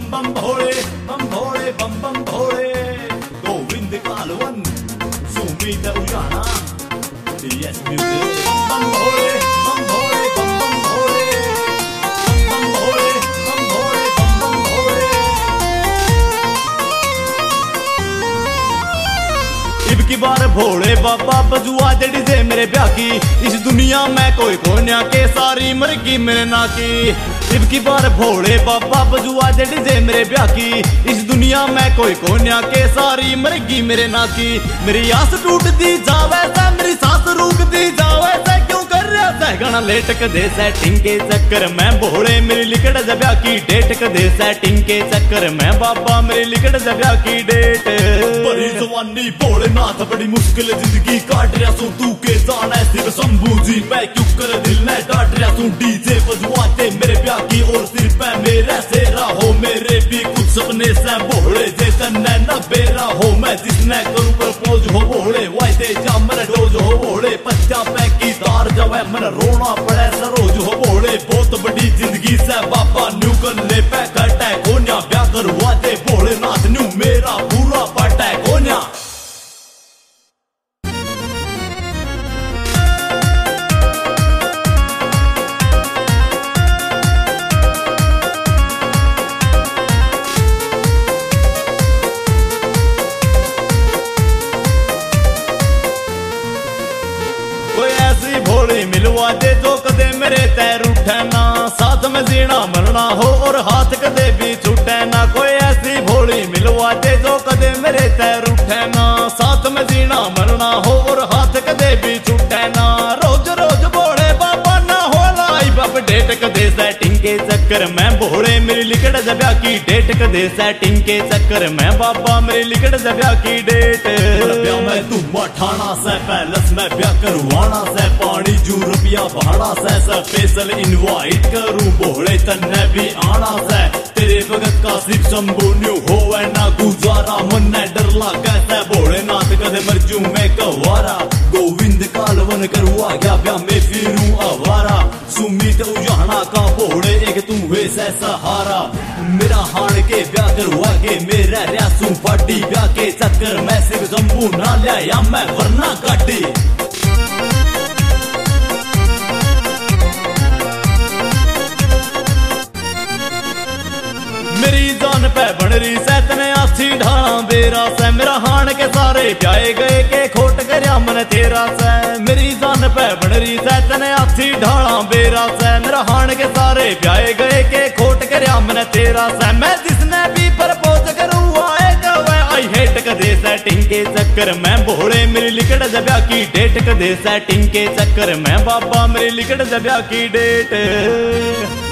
बम भोले बम भोले बम Bhole Govind Kalwan Sumit Ujana yes music बम भोले बम भोले बम भोले बम भोले बम भोले बम भोले। इब की बार भोले बाबा बजुआ जड़ी से मेरे ब्याह की इस दुनिया में कोई कोन्या के सारी मरगी मेरे ना की। इब की बार भोले बाबा बजुआ जड़ी से मेरे ब्याह की इस दुनिया में कोई कोन्या के सारी मरगी मेरे ना की। मेरी आस टूट दी जावे से मेरी सांस रुक दी जावे से क्यों कर रहा है गाना लेट क दे सेटिंग के चक्कर में भोले मेरी लिकड़ जा ब्याह की डेट क दे सेटिंग के चक्कर में बाबा मेरी लिकड़ जा ब्याह की डेट। बड़ी जवानी भोलेनाथ बड़ी मुश्किल जिंदगी काट रहा सू तू के जाना सिर्फ शंभू जी मैं क्यों कर दिल में डांट रहा सू डीजे बजवाते मेरे ब्याह की और सिर पे मेरे सेरा हो मेरे भी कुछ सपने से भोले जे तन्ने न बेरा हो मैं जिसने करूं प्रपोज हो भोले वायदे जा मेरा डोज हो भोले पच्चा पे की तार जब मन रोना पड़े सरोज हो भोले बहुत बड़ी जिंदगी से बाबा न्यू करने पे कटा है कोन्या ब्याह करवाते भोलेनाथ न्यू मेरा पूरा पटा है कोन्या। कोई ऐसी भोली मिलवा दे जो कदे मेरे तैर उठे ना साथ में जीना मरना हो और हाथ कदे भी छूटे ना। कोई ऐसी भोली मिलवा दे जो कदे मेरे तैर उठे ना साथ में जीना मरना हो और हाथ कदे भी छूटे ना। रोज रोज भोले बाबा ना हो लाइव अपडेट कदे सेटिंग के चक्कर में भोले मेरी लिकड़ जा ब्याह की डेट कदे सेटिंग के चक्कर में बाबा मेरी लिकड़ जा ब्याह की डेट। ब्याह में तू मठाना से पैलेस में ब्याह करवाना से पानी जू रुपया भाड़ा से स्पेशल इनवाइट करूं भोले तन्ने भी आना से तेरे भगत का सिर्फ शंभू न्यू हो ना गुजारा मन डर लागे से भोलेनाथ कदे मरजू में कवारा गोविंद कालवन करवा गया ब्याह में फिरूं आवारा सुमित उजाना का भोले एक तू वे से सहारा मेरा हाड़ के ब्याह करवा के मेरा रियासू फाटी ब्याह के चक्कर में सिर्फ शंभू ना लिया मैं वरना काटी। मेरी जान पे बन रही सैतने आसी ढाला बेरा से मेरा हाण के सारे ब्याए गए के खोट करया मन तेरा से। मेरी जान पे बन रही सैतने आसी ढाला बेरा से मेरा हाण के सारे ब्याए गए के खोट करया मन तेरा से। मैं जिसने भी प्रपोज करूँ आए कवे आई हेट कदे सेटिंग के चक्कर में भोले मेरी लिकड़ जा ब्याह की डेट कदे सेटिंग के चक्कर में बाबा मेरी लिकड़ जा ब्याह की डेट।